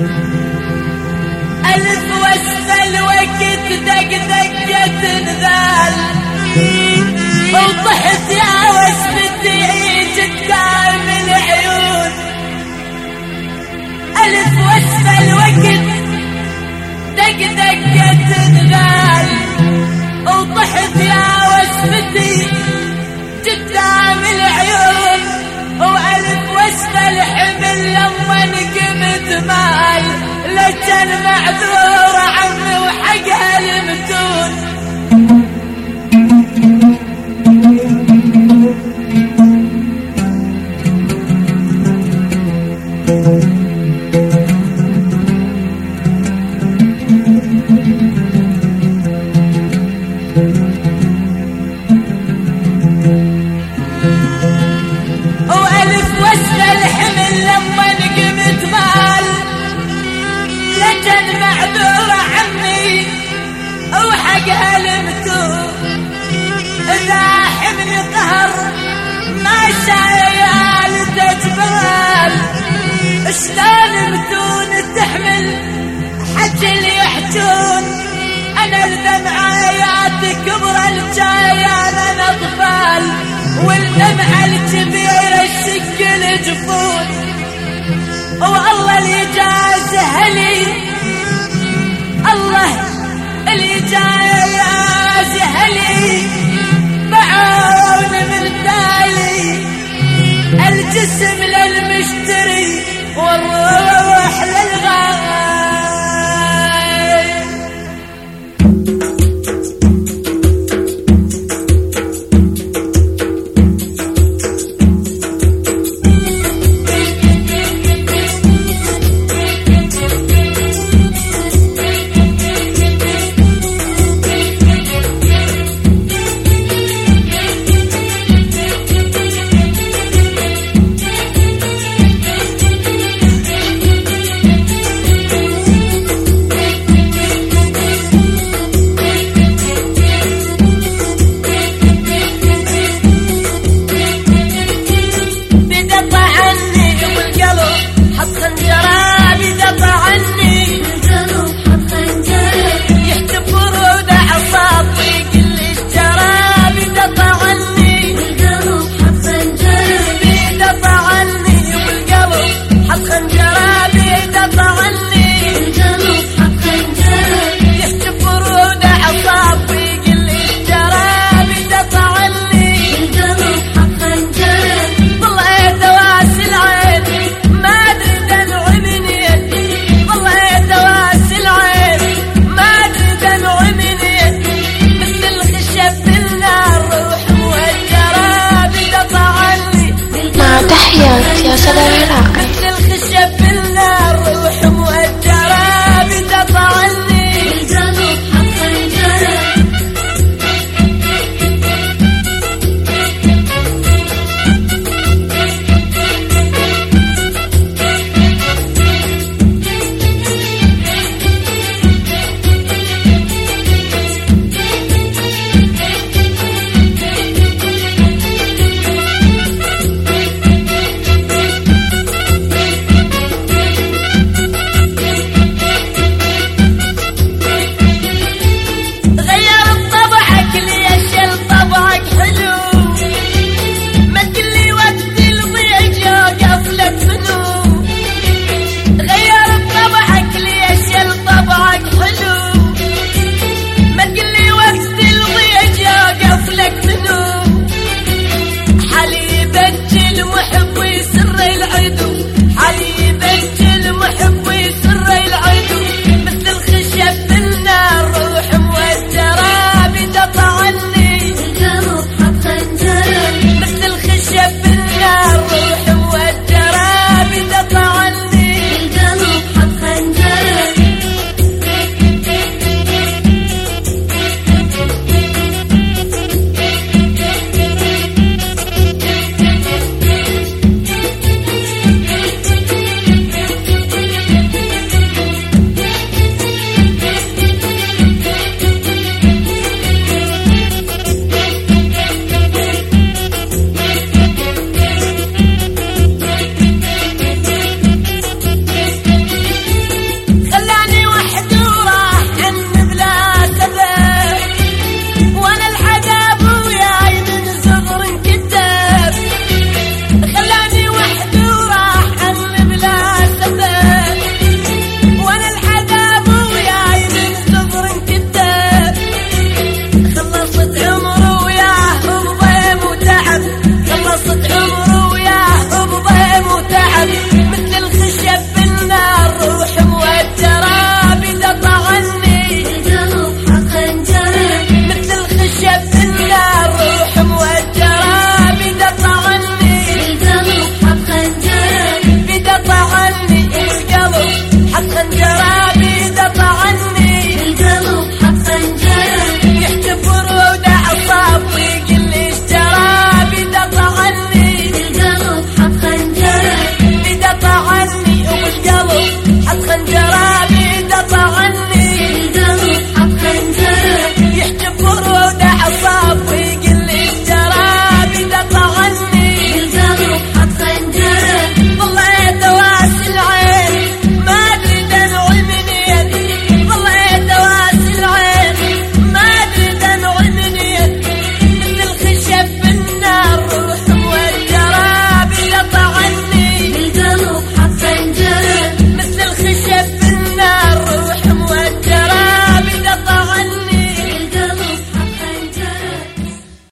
ألف واسفل وقت دق دقة نذال وطحت يا وسفتي قدام العيون. ألف واسفل وقت دق دقة نذال وطحت يا وسفتي قدام العيون. وألف واسفل حمل لما نقمت مال لجن معذور عمي وحقها المتون. وألف واسفل حمل لما نقمت مال لجن معذور عمي وحقها المتون. إذا حمل قهر ما شايل تجبال شلون متون تحمل حجل يحجون. أنا الدمعات كبر الجايان أنا أطفال والدمعة الكبيرة الشكل جفون. والله اللي جازه لي الله اللي جازه لي بعون من تالي الجسم للمشتري والروح للغاية. تحيات يا سلام العراقي.